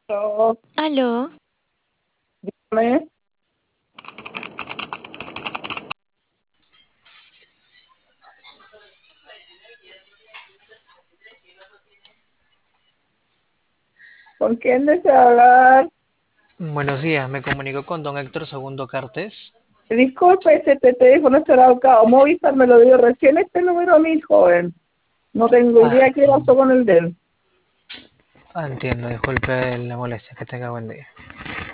Oh, Aló, dígame, ¿con quién desea hablar? Buenos días, me comunico con don Héctor Segundo Cartes. Disculpe, este teléfono será ubicado. Movistar me lo dio recién este número a mi joven. No tengo Ah, idea qué pasó con el de él. entiendo, disculpe la molestia, que tenga buen día.